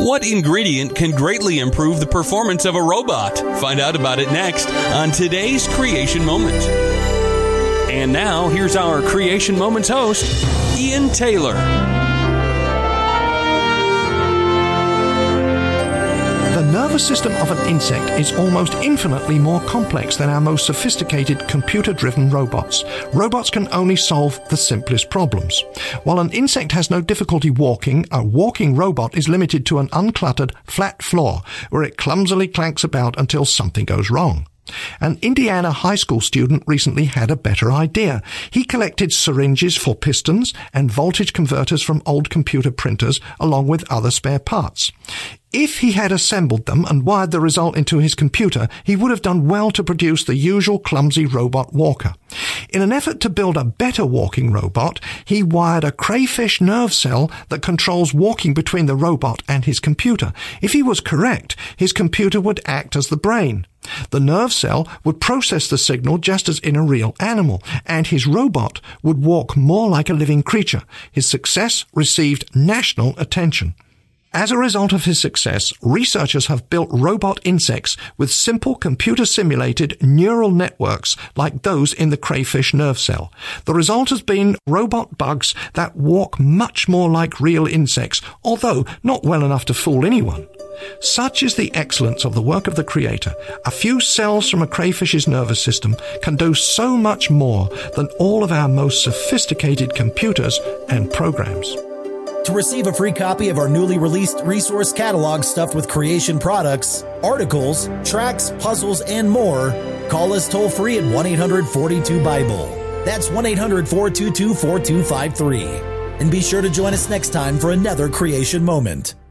What ingredient can greatly improve the performance of a robot? Find out about it next on today's Creation Moment. And now, here's our Creation Moments host, Ian Taylor. The nervous system of an insect is almost infinitely more complex than our most sophisticated computer-driven robots. Robots can only solve the simplest problems. While an insect has no difficulty walking, a walking robot is limited to an uncluttered, flat floor where it clumsily clanks about until something goes wrong. An Indiana high school student recently had a better idea. He collected syringes for pistons and voltage converters from old computer printers along with other spare parts. If he had assembled them and wired the result into his computer, he would have done well to produce the usual clumsy robot walker. In an effort to build a better walking robot, he wired a crayfish nerve cell that controls walking between the robot and his computer. If he was correct, his computer would act as the brain. The nerve cell would process the signal just as in a real animal, and his robot would walk more like a living creature. His success received national attention. As a result of his success, researchers have built robot insects with simple computer-simulated neural networks like those in the crayfish nerve cell. The result has been robot bugs that walk much more like real insects, although not well enough to fool anyone. Such is the excellence of the work of the Creator. A few cells from a crayfish's nervous system can do so much more than all of our most sophisticated computers and programs. To receive a free copy of our newly released resource catalog stuffed with creation products, articles, tracks, puzzles, and more, call us toll-free at 1-800-42-BIBLE. That's 1-800-422-4253. And be sure to join us next time for another Creation Moment.